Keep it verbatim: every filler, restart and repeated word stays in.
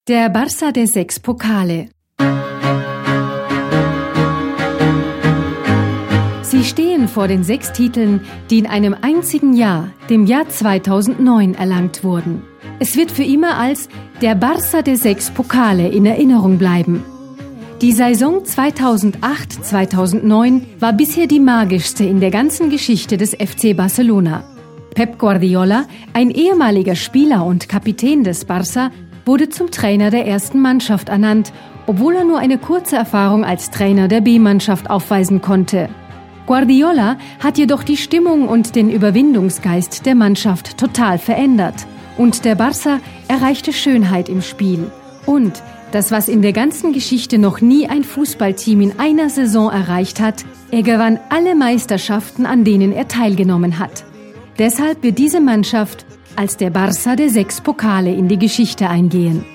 Der Barça der sechs Pokale. Sie stehen vor den sechs Titeln, die in einem einzigen Jahr, dem Jahr zweitausendneun, erlangt wurden. Es wird für immer als der Barça der sechs Pokale in Erinnerung bleiben. Die Saison zweitausendacht zweitausendneun war bisher die magischste in der ganzen Geschichte des F C Barcelona. Pep Guardiola, ein ehemaliger Spieler und Kapitän des Barça, wurde zum Trainer der ersten Mannschaft ernannt, obwohl er nur eine kurze Erfahrung als Trainer der B-Mannschaft aufweisen konnte. Guardiola hat jedoch die Stimmung und den Überwindungsgeist der Mannschaft total verändert. Und der Barça erreichte Schönheit im Spiel. Und das, was in der ganzen Geschichte noch nie ein Fußballteam in einer Saison erreicht hat, er gewann alle Meisterschaften, an denen er teilgenommen hat. Deshalb wird diese Mannschaft als der Barça der sechs Pokale in die Geschichte eingehen.